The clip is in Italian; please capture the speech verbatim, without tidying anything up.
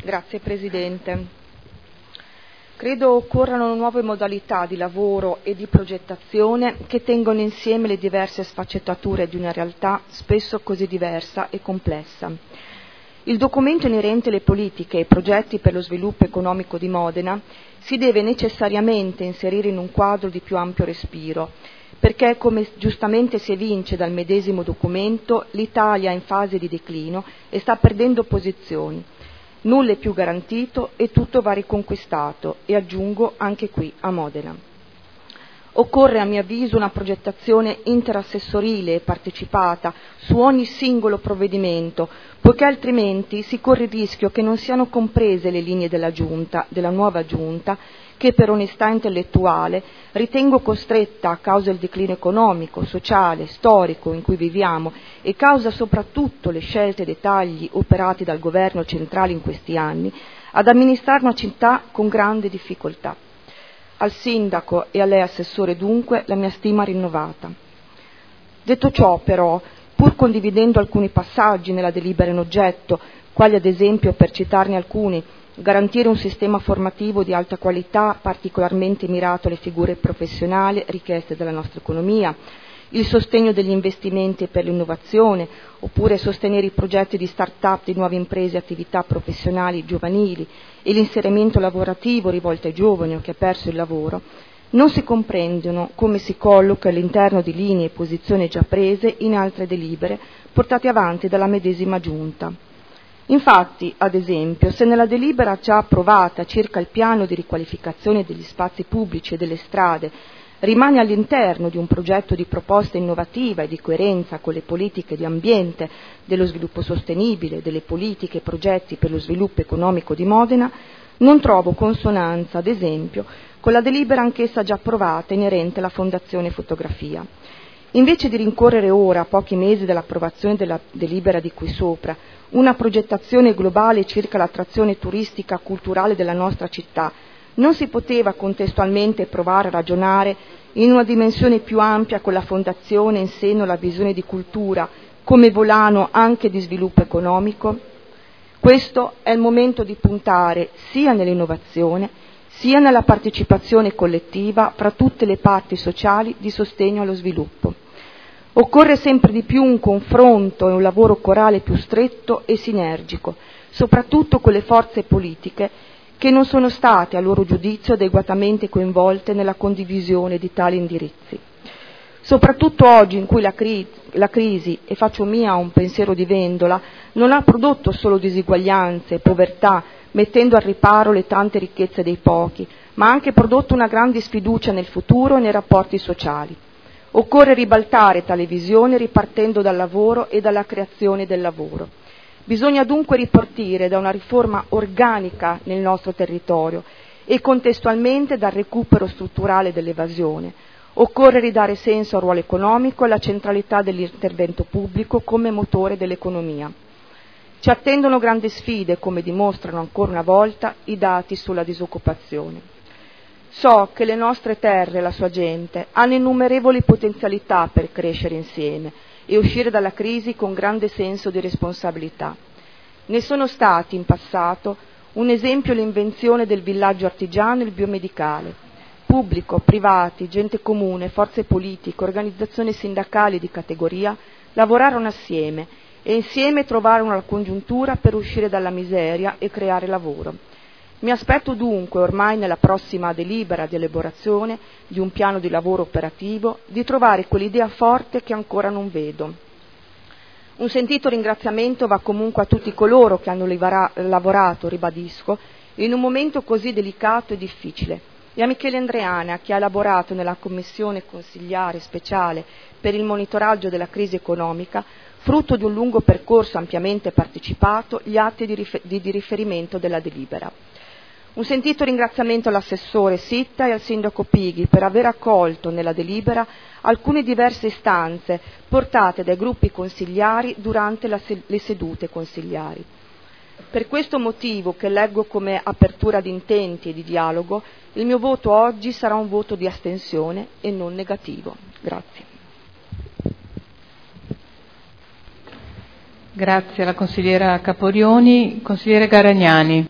Grazie Presidente. Credo occorrano nuove modalità di lavoro e di progettazione che tengono insieme le diverse sfaccettature di una realtà spesso così diversa e complessa. Il documento inerente alle politiche e ai progetti per lo sviluppo economico di Modena si deve necessariamente inserire in un quadro di più ampio respiro, perché, come giustamente si evince dal medesimo documento, l'Italia è in fase di declino e sta perdendo posizioni. Nulla è più garantito e tutto va riconquistato, e aggiungo anche qui a Modena. Occorre a mio avviso una progettazione interassessorile e partecipata su ogni singolo provvedimento, poiché altrimenti si corre il rischio che non siano comprese le linee della Giunta, della nuova Giunta, che per onestà intellettuale ritengo costretta, a causa del declino economico, sociale, storico in cui viviamo e causa soprattutto le scelte e dei tagli operati dal governo centrale in questi anni, ad amministrare una città con grande difficoltà. Al sindaco e a lei assessore dunque la mia stima rinnovata. Detto ciò però, pur condividendo alcuni passaggi nella delibera in oggetto, quali ad esempio, per citarne alcuni, garantire un sistema formativo di alta qualità particolarmente mirato alle figure professionali richieste dalla nostra economia, il sostegno degli investimenti per l'innovazione, oppure sostenere i progetti di start-up di nuove imprese e attività professionali giovanili e l'inserimento lavorativo rivolto ai giovani o chi ha perso il lavoro, non si comprendono come si colloca all'interno di linee e posizioni già prese in altre delibere portate avanti dalla medesima Giunta. Infatti, ad esempio, se nella delibera già approvata circa il piano di riqualificazione degli spazi pubblici e delle strade rimane all'interno di un progetto di proposta innovativa e di coerenza con le politiche di ambiente, dello sviluppo sostenibile, delle politiche e progetti per lo sviluppo economico di Modena, non trovo consonanza, ad esempio, con la delibera anch'essa già approvata inerente alla Fondazione Fotografia. Invece di rincorrere ora, a pochi mesi dall'approvazione della delibera di qui sopra, una progettazione globale circa l'attrazione turistica culturale della nostra città, non si poteva contestualmente provare a ragionare in una dimensione più ampia con la Fondazione in seno alla visione di cultura come volano anche di sviluppo economico? Questo è il momento di puntare sia nell'innovazione sia nella partecipazione collettiva fra tutte le parti sociali di sostegno allo sviluppo. Occorre sempre di più un confronto e un lavoro corale più stretto e sinergico, soprattutto con le forze politiche che non sono state, a loro giudizio, adeguatamente coinvolte nella condivisione di tali indirizzi. Soprattutto oggi in cui la, cri- la crisi, e faccio mia un pensiero di Vendola, non ha prodotto solo disuguaglianze e povertà, mettendo al riparo le tante ricchezze dei pochi, ma ha anche prodotto una grande sfiducia nel futuro e nei rapporti sociali. Occorre ribaltare tale visione ripartendo dal lavoro e dalla creazione del lavoro. Bisogna dunque ripartire da una riforma organica nel nostro territorio e contestualmente dal recupero strutturale dell'evasione. Occorre ridare senso al ruolo economico e alla centralità dell'intervento pubblico come motore dell'economia. Ci attendono grandi sfide, come dimostrano ancora una volta i dati sulla disoccupazione. So che le nostre terre e la sua gente hanno innumerevoli potenzialità per crescere insieme e uscire dalla crisi con grande senso di responsabilità. Ne sono stati in passato un esempio l'invenzione del villaggio artigiano e il biomedicale. Pubblico, privati, gente comune, forze politiche, organizzazioni sindacali di categoria lavorarono assieme e insieme trovarono la congiuntura per uscire dalla miseria e creare lavoro. Mi aspetto dunque, ormai nella prossima delibera di elaborazione di un piano di lavoro operativo, di trovare quell'idea forte che ancora non vedo. Un sentito ringraziamento va comunque a tutti coloro che hanno lavorato, ribadisco, in un momento così delicato e difficile, e a Michele Andreana, che ha elaborato nella Commissione Consigliare Speciale per il monitoraggio della crisi economica, frutto di un lungo percorso ampiamente partecipato, gli atti di, rifer- di riferimento della delibera. Un sentito ringraziamento all'assessore Sitta e al sindaco Pighi per aver accolto nella delibera alcune diverse istanze portate dai gruppi consigliari durante la se- le sedute consigliari. Per questo motivo, che leggo come apertura di intenti e di dialogo, il mio voto oggi sarà un voto di astensione e non negativo. Grazie. Grazie alla consigliera Caporioni. Consigliere Garagnani.